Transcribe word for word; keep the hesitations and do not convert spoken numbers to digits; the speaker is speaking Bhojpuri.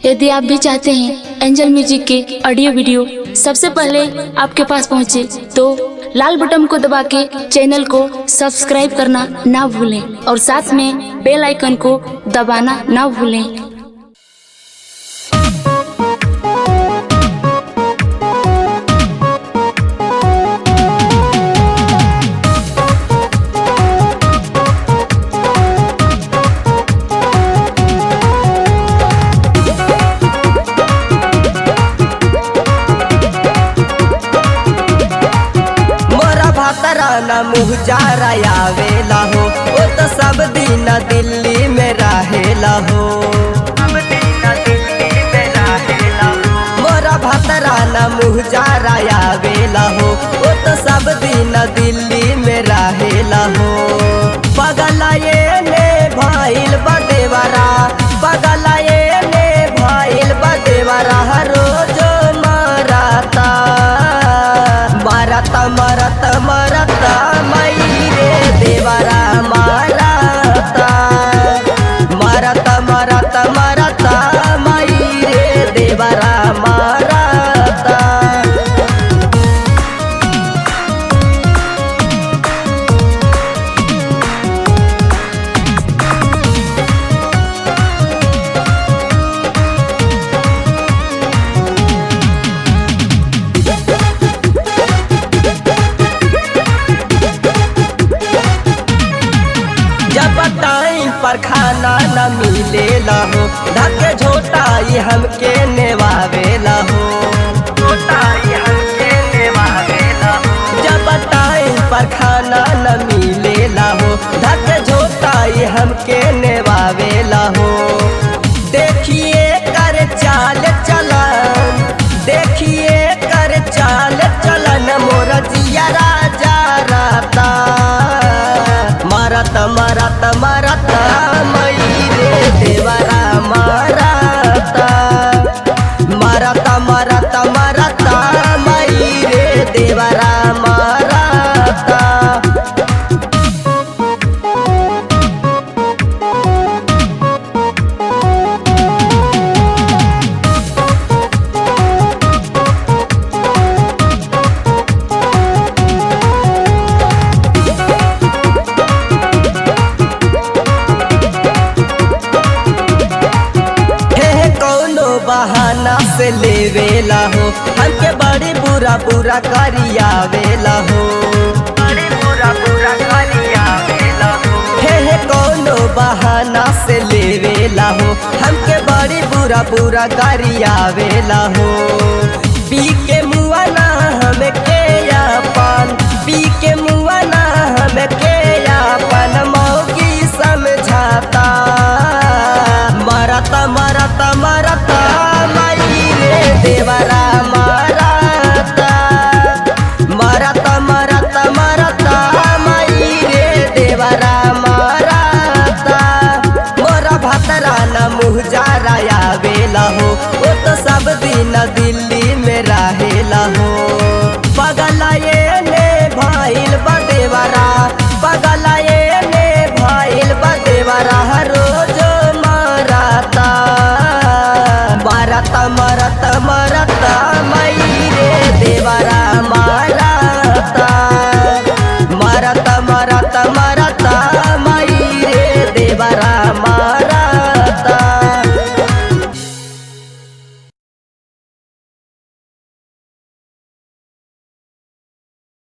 यदि आप भी चाहते हैं एंजल म्यूजिक के ऑडियो वीडियो सबसे पहले आपके पास पहुंचे, तो लाल बटन को दबा के चैनल को सब्सक्राइब करना ना भूलें और साथ में बेल आइकन को दबाना ना भूलें। ना मुँह जारा आवेला हो, वो तो सब दिन दिल्ली में रहेला हो। सब दिन दिल्ली में रहेला हो। मोरा भतरा ना मुँह जारा आवेला हो, वो तो सब दिन दिल्ली में रहेला हो। पगला ये ने भाईल बदेवरा, पगला ये ने भाईल बदेवरा, रोज मरता मरता मरता मरता मई रे देवरा मरता मरता मरता मरता मई रे देवरा मरता। टाइम पर खाना न मिलेला हो, धके झोटा ये हमके नेवावेला हो, झोटा ये हमके नेवावेला हो। जब टाइम पर खाना न मिलेला हो, धके झोटा ये हमके नेवावेला हो। देखिए कर चाल चलन, देखिए कर चाल चलन, मोरा जिया राजा राता मरत मरत मरत मई रे देवरा मरता मरत मरत मरत मई रे देवरा मरता। बहाना से लेवेला हो, हमके बड़ी बुरा बुरा करियावेला हो, बड़ी बुरा बुरा करियावेला हो। हे हे कौनो बहाना से लेवेला हो, हमके बड़ी बुरा बुरा करियावेला हो। पी के मुआ ना हमके यापन, पी के मुआ ना हमके यापन मौगी समझाता मरता मरता मरता देवरा मरता मरता मरता मरता मई रे देवरा मरता। मोरा भतरा न मुँह जारा आवेला हो, वो तो सब दिन दिल